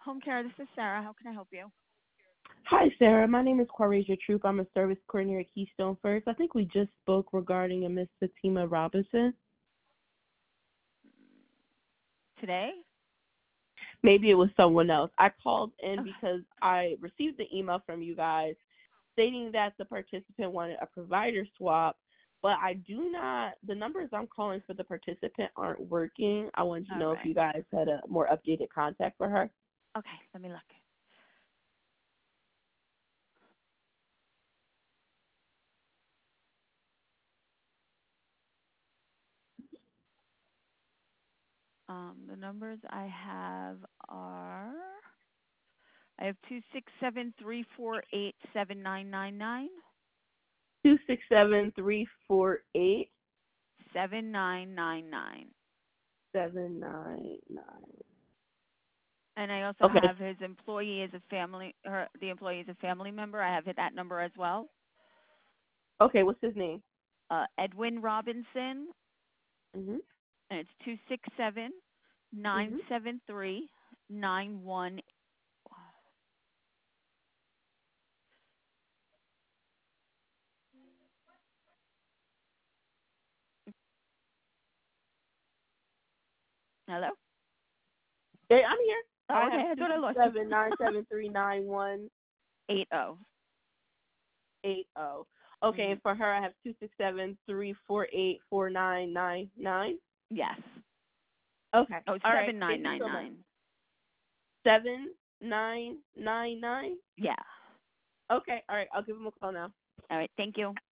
Home care, this is Sarah. How can I help you? Hi, Sarah. My name is Quarasia Troop. I'm a service coordinator at Keystone First. I think we just spoke regarding a Miss Fatima Robinson. Today? Maybe it was someone else. I called in Okay. because I received the email from you guys stating that the participant wanted a provider swap, but the numbers I'm calling for the participant aren't working. I wanted to All know if right. you guys had a more updated contact for her. Okay, let me look. The numbers I have are I have 267-348-7999. 267-348-7999. 7999. And I also Okay. have his employee as a family, the employee is a family member. I have that number as well. Okay, what's his name? Edwin Robinson, Mhm. and it's 267-973-91. Hello? Hey, I'm here. Oh, I have okay. I thought I lost you. 267-973-9180. 80. Okay, and for her, I have 267-348-4999. Yes. Okay. Oh, All right. Thank you so much. 7999. 7999. Yeah. Okay. All right. I'll give him a call now. All right. Thank you.